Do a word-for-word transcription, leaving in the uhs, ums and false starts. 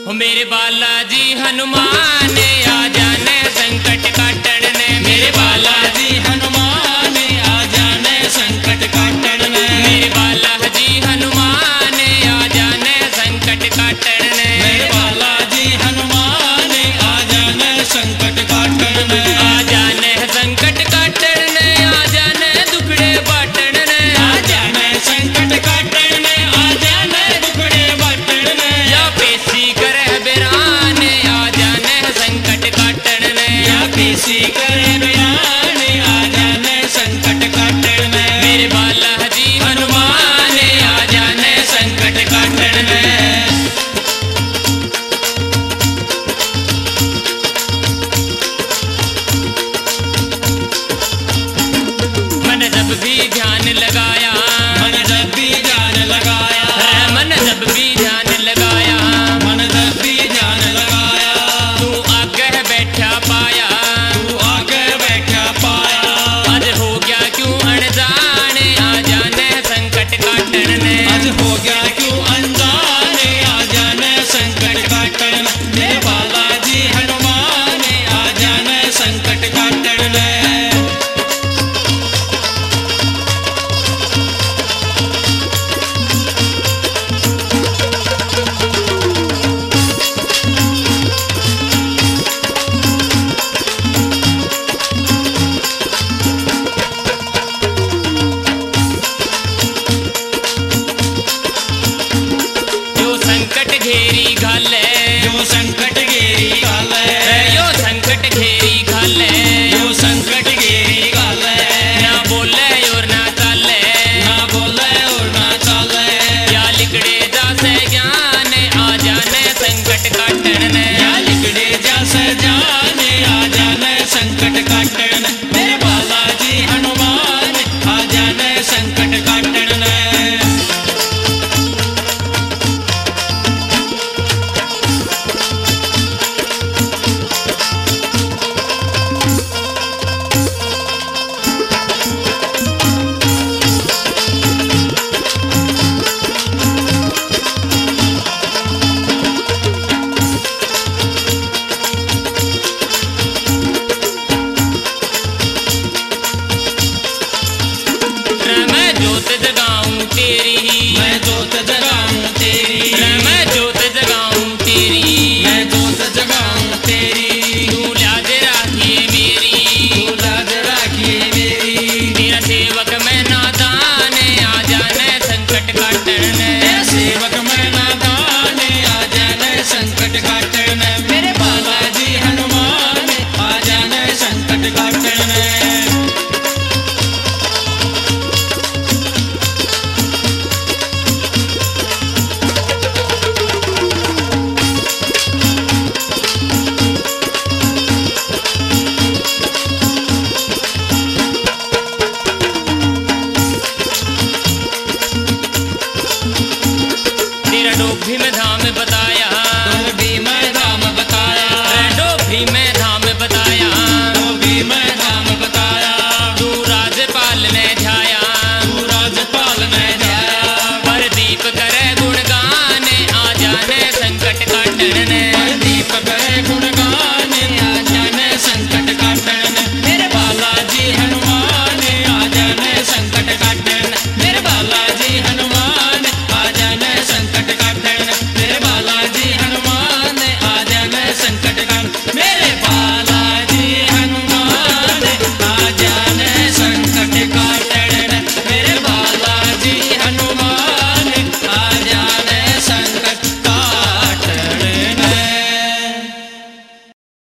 मेरे बालाजी हनुमान आ जाने संकट काटने, मेरे बालाजी हनुमान आ जाने संकट काटने, मेरे बालाजी हनुमान आ जाने संकट काटने, मेरे बालाजी हनुमान आ जाने संकट काटने, आ जाने संकट काटने, आ जाने दुखड़े बाटने, आ जाने संकट काटने, आ जाने दुखड़े बाटने, या पेशी करे बिराने आ जाने संकट काटने, या पेशी करे बिराने आ जाने संकट काटने, मेरे बालाजी हनुमान आ जाने संकट काटने। मन जब भी ध्यान लगाया, मन जब भी ध्यान लगाया, मन जब भी ध्यान लगाया, मन जब भी ध्यान लगाया, तू आगे बैठा पाया, तू आगे बैठा पाया, आज हो गया क्यों अनजाने आ जाने संकट काटने, आज हो गया क्यों अनजाने आ जाने संकट काटने, मेरे बालाजी हनुमान आ जाने संकट काटने। जो संकट घेरी घाले, जो संकट घेरी घाले, यो संकट घेरी घाले, यो संकट घेरी घाले, ना बोले और ना चाले, ना बोले और ना चाले, या लिखड़े जासे जाने आ जाने संकट काटने, या लिखड़े जासे जाने आ जाने संकट काटने, मेरे बालाजी हनुमान आ जाने संकट काटने। मैं जोत जगाऊं तेरी, मैं जोत जगाऊं तेरी, मैं जोत जगाऊं तेरी, मैं जोत जगाऊं तेरी, तू लाज राखिए मेरी, तू लाज राखिए मेरी, तेरा सेवक मैं नादान आ जाने संकट काटने, तेरा सेवक मैं नादान आ जाने संकट काटने, मेरे बालाजी हनुमान आ जाने संकट काटने। तेरा डोभी में धाम